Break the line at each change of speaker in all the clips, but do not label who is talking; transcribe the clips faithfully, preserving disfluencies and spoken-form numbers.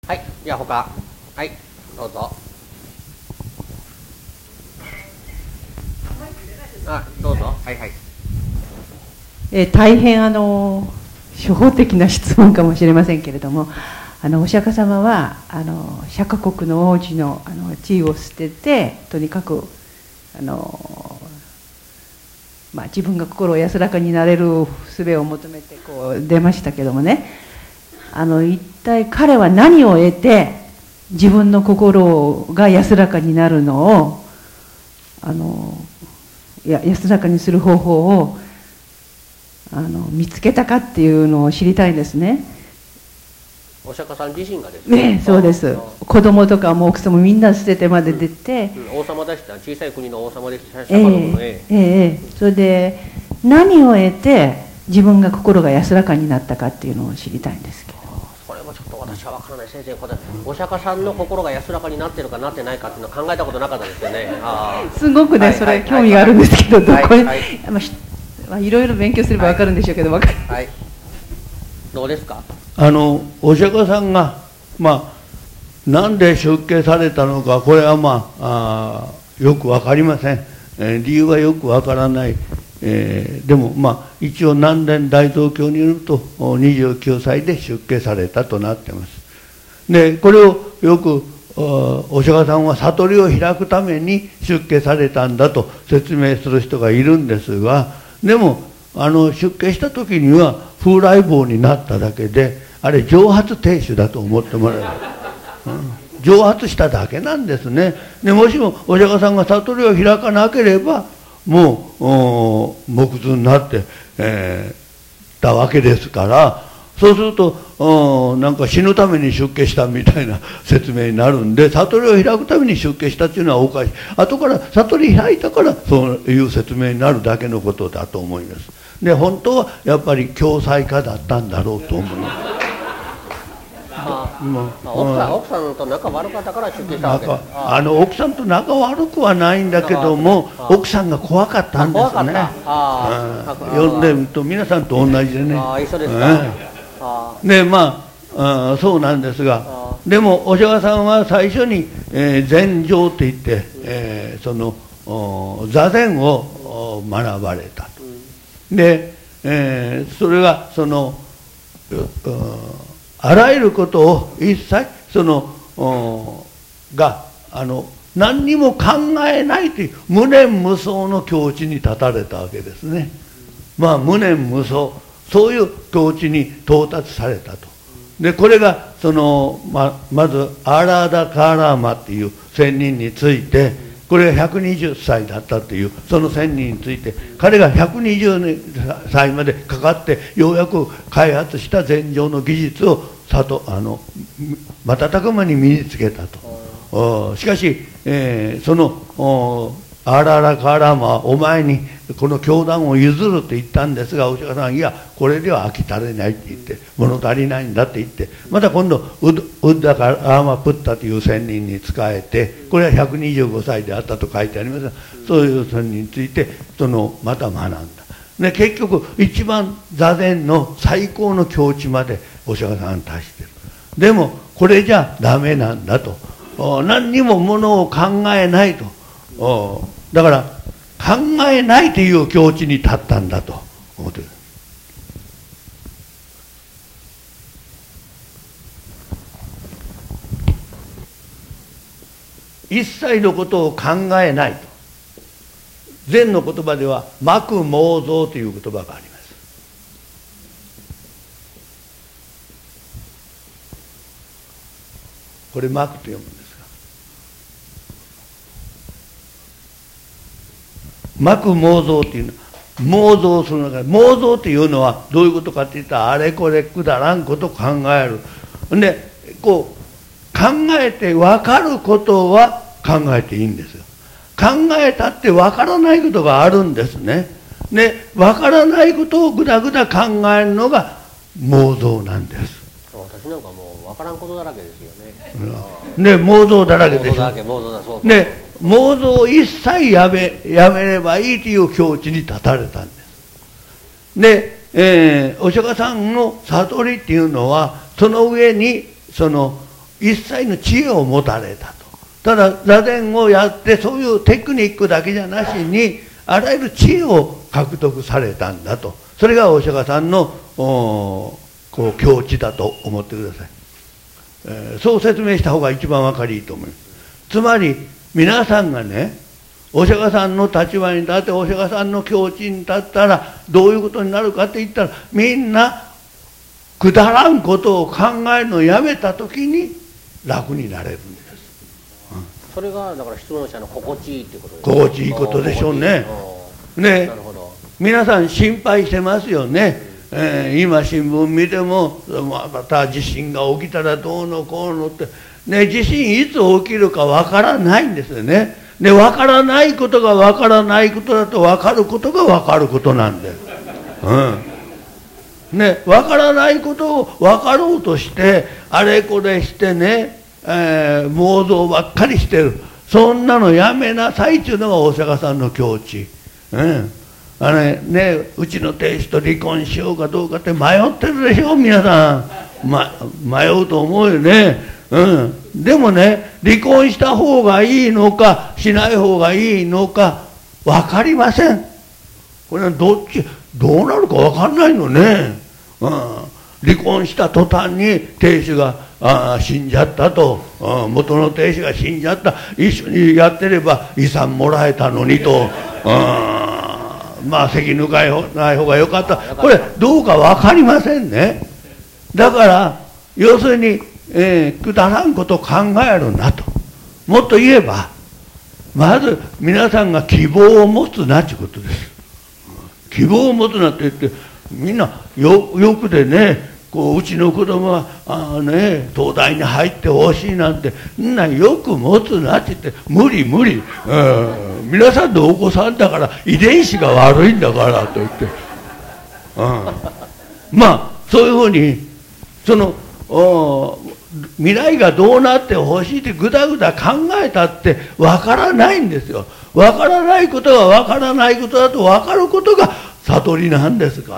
はい、じゃあ他、はい、どうぞ。あ、どうぞ。はいはい。
えー、大変あの初歩的な質問かもしれませんけれども、あのお釈迦様はあの釈迦国の王子のあの地位を捨てて、とにかくあの、まあ、自分が心を安らかになれる術を求めてこう出ましたけどもね、あの一体彼は何を得て自分の心が安らかになるのをあのや安らかにする方法をあの見つけたかっていうのを知りたいんですね。
お釈迦さん自身がですね。
ね、そうです。子供とかも奥さんもみんな捨ててまで出て、
うんうん、王様でした。小さい国の王様でした。
えー、えー、えー、それで何を得て自分が心が安らかになったかっていうのを知りたいんですけど。
それはちょっと私は分からない。先生、これお釈迦さんの心が安らかになってるかなってないかっていうのは考えたことなかったですよね。あ
すごくね、それ興味があるんですけど、どこに、はいはいまあ、いろいろ勉強すれば分かるんでしょうけど、分かる、
はい、どうですか。
あのお釈迦さんが、まあ、なんで出家されたのか、これは、まあ、あよく分かりません、えー、理由はよく分からない、えー、でも、まあ、一応南伝大蔵経によるとにじゅうきゅうさいで出家されたとなっています。でこれをよくお釈迦さんは悟りを開くために出家されたんだと説明する人がいるんですが、でもあの出家した時には風来坊になっただけで、あれ蒸発亭主だと思ってもらえる、うん、蒸発しただけなんですね。でもしもお釈迦さんが悟りを開かなければもう木図になって、えー、たわけですから、そうするとなんか死ぬために出家したみたいな説明になるんで、悟りを開くために出家したっていうのはおかしい。後から悟り開いたからそういう説明になるだけのことだと思います。で本当はやっぱり共済家だったんだろうと思う。
あまあ、奥さん、奥さんと仲悪かったから出家したわけです。
あの奥さんと仲悪くはないんだけども、奥さんが怖かったんですね。呼んでると皆さんと同じでね。
あ一緒ですか。
でまあ、あそうなんですが、でもお釈迦さんは最初に、えー、禅定って言って、えー、その座禅を学ばれたと。で、えー、それがそのあらゆることを一切そのがあの何にも考えないという無念無想の境地に立たれたわけですね。まあ無念無想、そういう境地に到達されたと。でこれがその ま, まずアーラーダ・カーラーマっていう仙人について、これがひゃくにじゅっさいだったというその仙人について、彼がひゃくにじゅうさいまでかかってようやく開発した禅定の技術を里あの瞬く間に身につけたと。しかし、えー、そのアーラーラ・カーラーマはお前にこの教団を譲ると言ったんですが、お釈迦さんいやこれでは飽き足れないって言って、物足りないんだって言って、また今度ウッダカ・ラーマ・プッタという仙人に仕えて、これはひゃくにじゅうごさいであったと書いてありますが、そういう仙人についてそのまた学んだ。で結局一番座禅の最高の境地までお釈迦さんが達してる。でもこれじゃダメなんだと、何にもものを考えないと、だから考えないという境地に立ったんだと思ってる。一切のことを考えないと、禅の言葉では幕妄想という言葉があります。これ幕と読むんですが、幕妄想というのは妄想する中で、妄想というのはどういうことかっていったら、あれこれくだらんことを考える。でこう考えて分かることは考えていいんですよ。考えたって分からないことがあるんですね。で分からないことをぐだぐだ考えるのが妄想なんです。
私なんかもう分からんことだらけですよね。
で妄想だらけでしょ。
妄想だらけ、妄想だそう。
で妄想を一切やめやめればいいという境地に立たれたんです。で、えー、お釈迦さんの悟りっていうのはその上にその一切の知恵を持たれたと。ただ座禅をやってそういうテクニックだけじゃなしにあらゆる知恵を獲得されたんだと。それがお釈迦さんのこう境地だと思ってください。えー、そう説明した方が一番分かりいいと思います。つまり皆さんがね、お釈迦さんの立場に立ってお釈迦さんの境地に立ったらどういうことになるかって言ったら、みんなくだらんことを考えるのをやめた時に楽になれるんです。
うん、それがだから質問者の心地いいってことです
か。心地いいことでしょうね。ね、なるほど。皆さん心配してますよね。えー、今新聞見てもまた地震が起きたらどうのこうのって、ね、地震いつ起きるかわからないんですよね。で、わからないことがわからないことだとわかることがわかることなんです。うん、ね、わからないことをわかろうとしてあれこれしてね、えー、妄想ばっかりしてる。そんなのやめなさいっていうのがお釈迦さんの境地。うん、あれね、うちの亭主と離婚しようかどうかって迷ってるでしょ皆さん、ま、迷うと思うよね。うん、でもね、離婚した方がいいのかしない方がいいのか分かりません。これはどっちどうなるか分かんないのね。うん、離婚した途端に亭主があ死んじゃったと、あ元の亭主が死んじゃった、一緒にやってれば遺産もらえたのにと、あまあ責抜かない方がよかった。これどうか分かりませんね。だから要するに、えー、くだらんことを考えるなと。もっと言えばまず皆さんが希望を持つなということです。希望を持つなって言ってみんな よ, よくでね、こううちの子供はあ、ね、東大に入ってほしいなんてみんなよく持つなって言って無理無理、うん、皆さんのお子さんだから遺伝子が悪いんだからと言って、うん、まあそういうふうにその未来がどうなってほしいってぐだぐだ考えたってわからないんですよ。わからないことがわからないことだとわかることが悟りなんですから、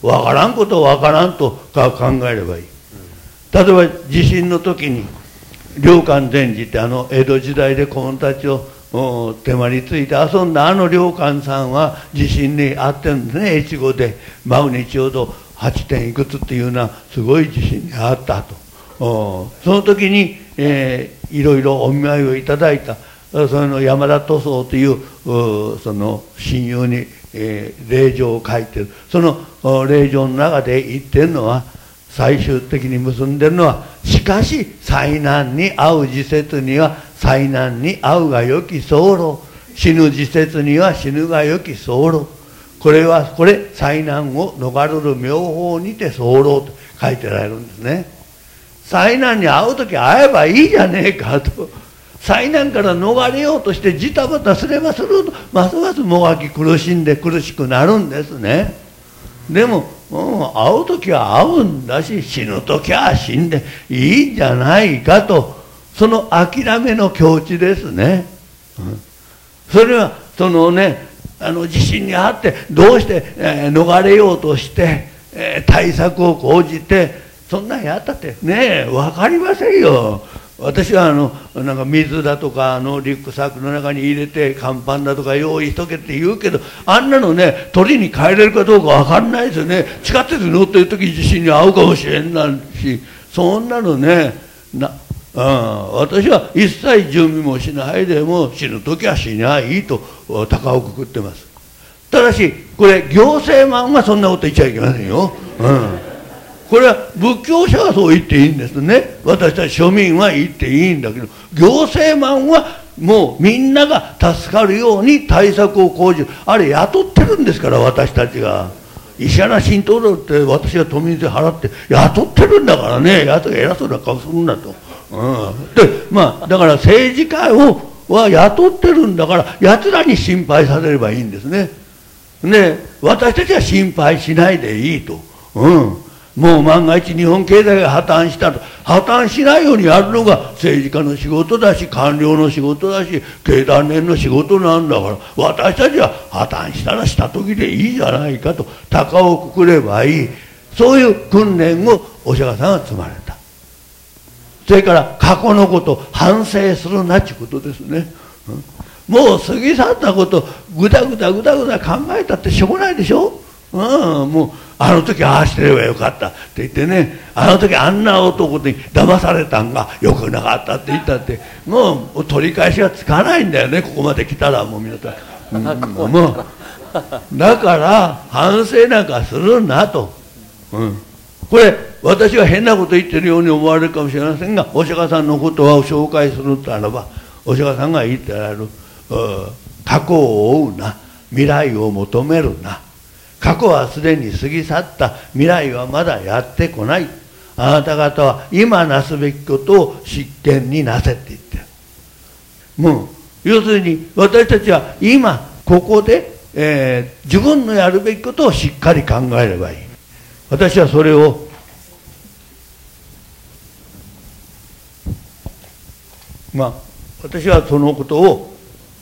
わからんことをわからんと考えればいい。例えば地震の時に良寛禅師ってあの江戸時代で子供たちを手まりついて遊んだあの良寛さんは地震に遭ってるんですね。越後でマグニチュードはちてんいくつっていうようなすごい地震に遭ったと。その時に、えー、いろいろお見舞いをいただいたその山田塗装というその親友に、えー、令状を書いてる。その令状の中で言ってるのは、最終的に結んでるのは、しかし災難に遭う時節には災難に遭うがよき候、死ぬ時節には死ぬがよき候、これはこれ災難を逃れる妙法にて候と書いてられるんですね。災難に遭う時会えばいいじゃねえかと。災難から逃れようとしてジタバタすればするほどますますもがき苦しんで苦しくなるんですね。でも、うん、会う時は会うんだし死ぬ時は死んでいいんじゃないかと、その諦めの境地ですね。うん、それはそのね、あの地震にあってどうして、えー、逃れようとして、えー、対策を講じてそんなんやったってねえ分かりませんよ。私はあのなんか水だとかあのリュックサックの中に入れて乾パンだとか用意しとけって言うけど、あんなのね取りに帰れるかどうか分かんないですよね。地下鉄に乗ってる時地震に遭うかもしれんないし、そんなのねなあ私は一切準備もしないでも死ぬ時は死にゃいいと高をくくってます。ただしこれ行政マンはそんなこと言っちゃいけませんよ。うんこれは仏教者はそう言っていいんですね。私たち庶民は言っていいんだけど、行政マンはもうみんなが助かるように対策を講じる。あれ雇ってるんですから、私たちが。石原慎太郎って私が都民税払って雇ってるんだからね、やつが偉そうな顔するんだと。うん、でまあだから政治家をは雇ってるんだから、やつらに心配させればいいんですね。で私たちは心配しないでいいと。うんもう万が一日本経済が破綻したと、破綻しないようにやるのが政治家の仕事だし官僚の仕事だし経団連の仕事なんだから、私たちは破綻したらした時でいいじゃないかと高をくくればいい。そういう訓練をお釈迦さんは積まれた。 それから過去のことを反省するなっていうことですね。うん、もう過ぎ去ったことぐだぐだぐだぐだ考えたってしょうがないでしょ。うん、もうあの時ああしてればよかったって言ってね、あの時あんな男に騙されたんがよくなかったって言ったって、もう取り返しがつかないんだよね、ここまで来たら。もう皆さん、うん、もうだから反省なんかするなと。うん、これ私が変なこと言ってるように思われるかもしれませんが、お釈迦さんの言葉を紹介するならば、お釈迦さんが言ってられる、過去を追うな、未来を求めるな、過去はすでに過ぎ去った、未来はまだやってこない、あなた方は今なすべきことを真剣になせって言ってる。もう要するに私たちは今ここで、えー、自分のやるべきことをしっかり考えればいい。私はそれをまあ私はそのことを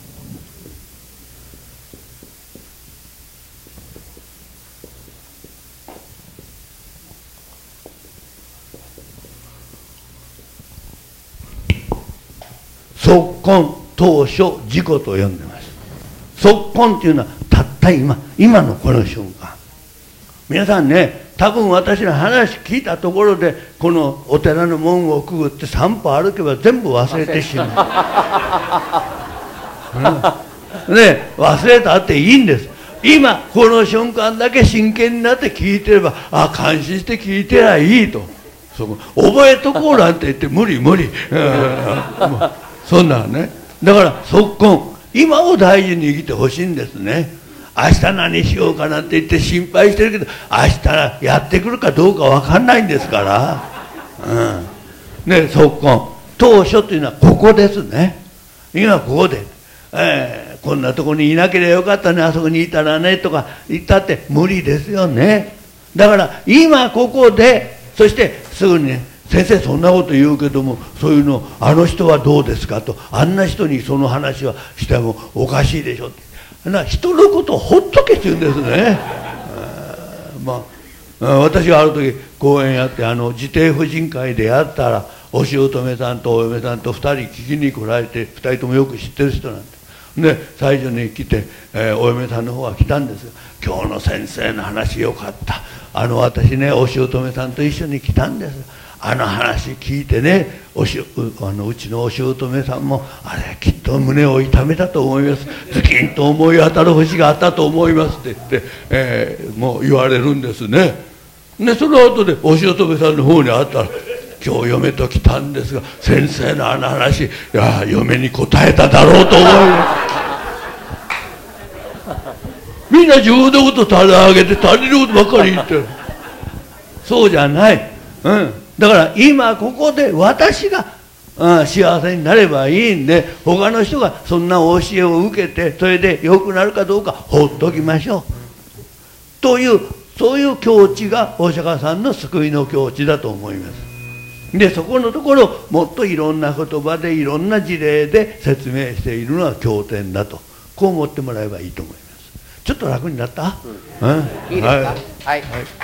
即今当初自己と呼んでます。即今というのはたった今、今のこの瞬間。皆さんね、多分私の話聞いたところでこのお寺の門をくぐって散歩歩けば全部忘れてしまう、うん、ね、忘れたっていいんです。今この瞬間だけ真剣になって聞いてれば、あ、感心して聞いてりゃいいと。そこ覚えとこうなんて言って無理無理、うん、そんなね。だから即今、今を大事に生きてほしいんですね。明日何しようかなって言って心配してるけど、明日やってくるかどうか分かんないんですから、うんね、即今当初というのはここですね。今ここで、えー、こんなとこにいなければよかったね、あそこにいたらねとか言ったって無理ですよね。だから今ここで、そしてすぐにね、先生そんなこと言うけども、そういうのあの人はどうですかと、あんな人にその話はしてもおかしいでしょって、な人のことをほっとけって言うんですね。まあ、私がある時講演やって、あの自邸婦人会でやったら、お姑さんとお嫁さんとふたり聞きに来られて、ふたりともよく知ってる人なんで、で最初に来て、えー、お嫁さんの方が来たんですよ。今日の先生の話よかった、あの私ねお姑さんと一緒に来たんです、あの話聞いてね、おしあのうちのお姑さんもあれきっと胸を痛めたと思います、ズキンと思い当たる節があったと思いますって言って、えー、もう言われるんですね。でその後でお姑さんの方に会ったら、今日嫁と来たんですが、先生のあの話、いや嫁に答えただろうと思いますみんな自分のこと垂れ上げて他人のことばっかり言ってる。そうじゃない、うん、だから今ここで私が、うん、幸せになればいいんで、他の人がそんな教えを受けてそれで良くなるかどうか放っときましょうという、そういう境地がお釈迦さんの救いの境地だと思います。でそこのところをもっといろんな言葉でいろんな事例で説明しているのは経典だと、こう思ってもらえばいいと思います。ちょっと楽になった、うんうん、
いいですか、はい、はいはい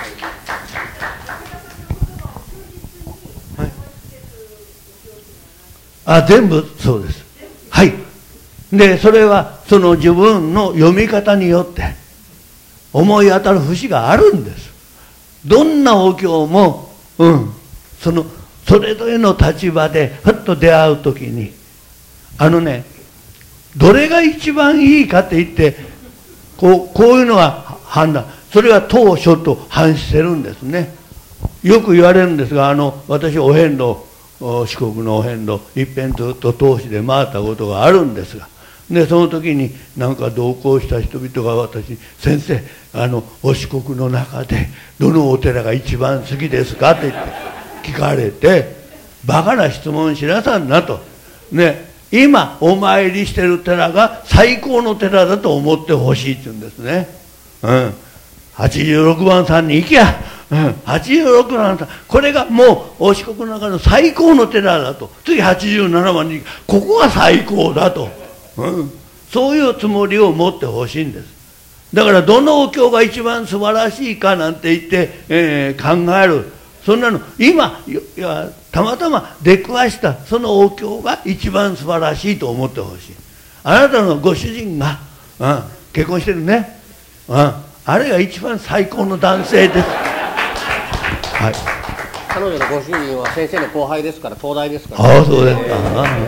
あ、全部そうです。はい。で、それはその自分の読み方によって思い当たる節があるんです。どんなお経も、うん、そのそれぞれの立場でふっと出会うときに、あのね、どれが一番いいかって言って、こう、こういうのが判断、それが当初と反してるんですね。よく言われるんですが、あの私お遍路、四国のお遍路いっぺんずっと通しで回ったことがあるんですが、でその時になんか同行した人々が私に「先生、あのお四国の中でどのお寺が一番好きですか?」って言って聞かれて「バカな質問しなさんな」と。ね、今お参りしてる寺が最高の寺だと思ってほしいって言うんですね。うん、はちじゅうろくばんさんに行きゃ、うん、はちじゅうろくばんさん、これがもうお四国の中の最高の寺だと。次はちじゅうななばんにここが最高だと、うん、そういうつもりを持ってほしいんです。だからどのお経が一番素晴らしいかなんて言って、えー、考える、 そんなの今いやたまたま出くわしたそのお経が一番素晴らしいと思ってほしい。あなたのご主人が、うん、結婚してるね、うん、あれが一番最高の男性です。はい、
彼女のご主人は先生の後輩ですから、東大ですから、
ああそうですか。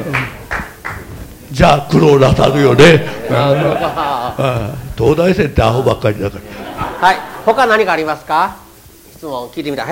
じゃあ苦労なさるよね。東大生ってアホばっかりだから。
はい、他何かありますか？質問聞いてみたい。